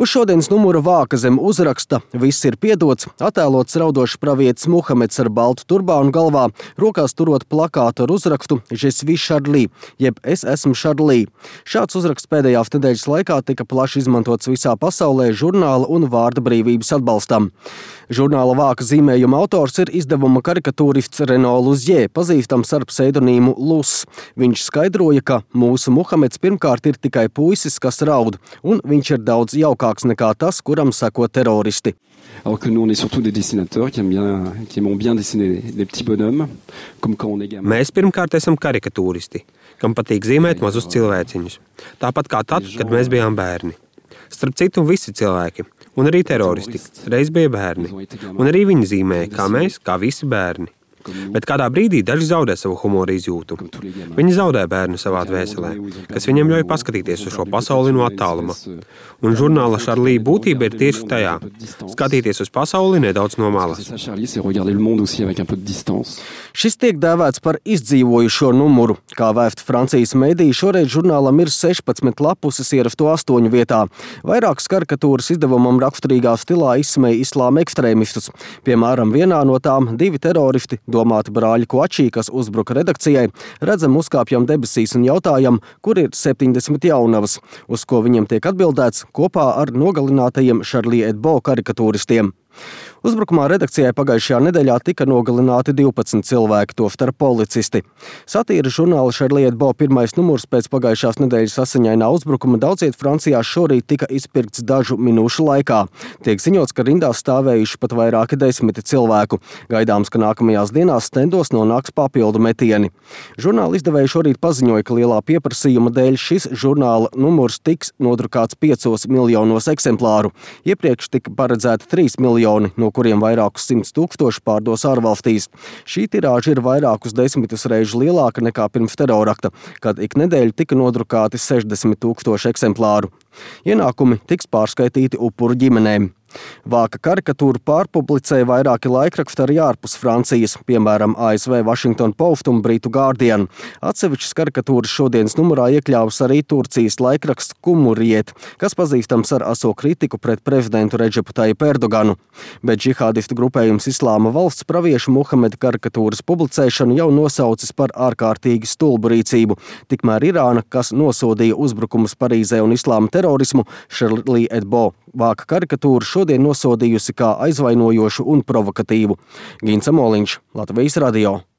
Uz šodienas numura vāka zem uzraksta "Viss ir piedots" attēlots raudošs pravietis Muhameds ar baltu turbānu galvā, rokās turot plakātu ar uzrakstu "Je suis Charlie", jeb "Es esmu Charlie". Šāds uzraksts pēdējās nedēļas laikā tika plaši izmantots visā pasaulē žurnāla un vārda brīvības atbalstam. Žurnāla vāka zīmējuma autors ir izdevuma karikatūrists Reno Luzier, pazīstams ar pseidonīmu Lus. Viņš skaidroja, ka mūsu Muhameds pirmkārt ir tikai puisis, kas raud, un viņš ir daudz jaukāks nekā tas, kuram seko teroristi. Alors que nous, on est surtout des dessinateurs qui aimons bien dessiner des petits bonhommes, comme quand on est gamin. Mēs pirmkārt esam karikatūristi, kam patīk zīmēt mazus cilvēciņus. Tāpat kā tad, kad mēs bijām bērni. Starp citu, visi cilvēki, un arī teroristi, reiz bija bērni. Un arī viņi zīmēja, kā mēs, kā visi bērni. Bet kādā brīdī daži zaudē savu humoru izjūtu. Viņi zaudē bērnu savā dvēselē, kas viņiem ļauj paskatīties uz šo pasauli no attāluma. Un žurnāla Charlie būtība ir tieši tajā – skatīties uz pasauli nedaudz no malas. Šis tiek dēvēts par izdzīvojušo numuru. Kā vēsta Francijas mediji, šoreiz žurnālam ir 16 lapuses ierakstu 8 vietā. Vairākas karikatūras izdevumam raksturīgā stilā izsmēja islāma ekstrēmistus. Piemēram, vienā no tām 2 teroristi, domāti brāļi Kočī, kas uzbruka redakcijai, redzam uzkāpjam debesīs un jautājam, kur ir 70 jaunavas, uz ko viņiem tiek atbildēts kopā ar nogalinātajiem Charlie Hebdo karikatūristiem. Uzbrukumā redakcijai pagājušajā nedēļā tika nogalināti 12 cilvēki, tostarp policisti. Satīra žurnāla Charlie Hebdo pirmais numurs pēc pagājušās nedēļas asiņainā uzbrukuma daudziet Francijā šorīt tika izpirkts dažu minūšu laikā. Tiek ziņots, ka rindās stāvējuši pat vairāki 10 cilvēku. Gaidāms, ka nākamajās dienās stendos nonāks papildu metieni. Žurnāla izdevēji šorīt paziņoja, ka lielā pieprasījuma dēļ šis žurnāla numurs tiks nodrukāts 5 miljonos eksemplāru. Iepriekš tika paredzēti 3 miljoni, no kuriem vairākus 100 tūkstoši pārdos ārvalstīs. Šī tirāža ir vairākus 10 reižu lielāka nekā pirms terorakta, kad ik nedēļu tika nodrukāti 60 000 eksemplāru. Ienākumi tiks pārskaitīti upuru ģimenēm. Vāka karikatūru pārpublicēja vairāki laikraksti arī ārpus Francijas, piemēram, ASV Washington Post un Britu Guardian. Atsevišķas karikatūras šodienas numurā iekļāvas arī Turcijas laikraksts Cumhuriyet, kas pazīstams ar aso kritiku pret prezidentu Redžepu Tajipu Erdoganu. Bet džihādistu grupējums Islāma valsts praviešu Muhameda karikatūras publicēšanu jau nosaucis par ārkārtīgi stulbu rīcību. Tikmēr Irāna, kas nosodīja uzbrukumus Parīzē un islāma terorismu, Charlie Hebdo vāka karikatūru šodien nosodījusi kā aizvainojošu un provokatīvu. Gins Amoliņš, Latvijas radio.